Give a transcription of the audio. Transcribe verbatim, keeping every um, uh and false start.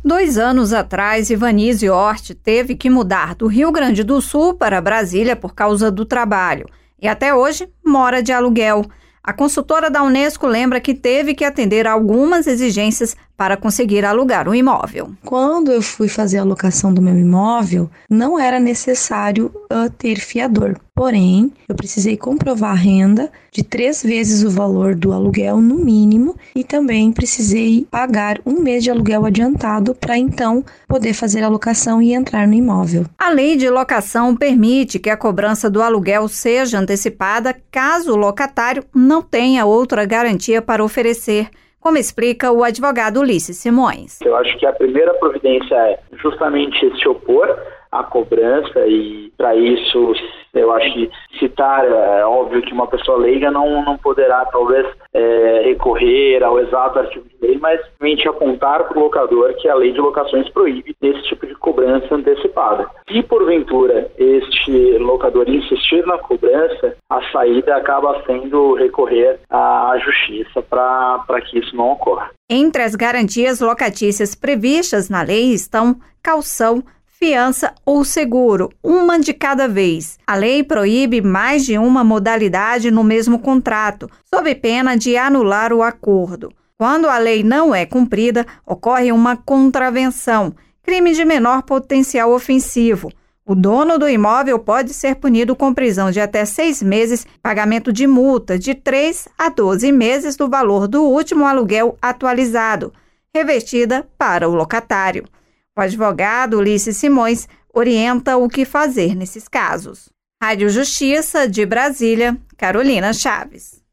Dois anos atrás, Ivanise Hort teve que mudar do Rio Grande do Sul para Brasília por causa do trabalho e até hoje mora de aluguel. A consultora da Unesco lembra que teve que atender a algumas exigências para conseguir alugar o imóvel. Quando eu fui fazer a locação do meu imóvel, não era necessário uh, ter fiador. Porém, eu precisei comprovar a renda de três vezes o valor do aluguel no mínimo e também precisei pagar um mês de aluguel adiantado para então poder fazer a locação e entrar no imóvel. A lei de locação permite que a cobrança do aluguel seja antecipada caso o locatário não tenha outra garantia para oferecer, como explica o advogado Ulisses Simões. Eu acho que a primeira providência é justamente se opor à cobrança e, para isso, eu acho que citar, é óbvio que uma pessoa leiga não, não poderá, talvez, é, recorrer ao exato artigo de lei, mas somente apontar para o locador que a lei de locações proíbe esse tipo de cobrança antecipada. Se, porventura, este locador insistir na cobrança, a saída acaba sendo recorrer à justiça para que isso não ocorra. Entre as garantias locatícias previstas na lei estão caução, fiança ou seguro, uma de cada vez. A lei proíbe mais de uma modalidade no mesmo contrato, sob pena de anular o acordo. Quando a lei não é cumprida, ocorre uma contravenção, crime de menor potencial ofensivo. O dono do imóvel pode ser punido com prisão de até seis meses, pagamento de multa de três a doze meses do valor do último aluguel atualizado, revertida para o locatário. O advogado Ulisses Simões orienta o que fazer nesses casos. Rádio Justiça de Brasília, Carolina Chaves.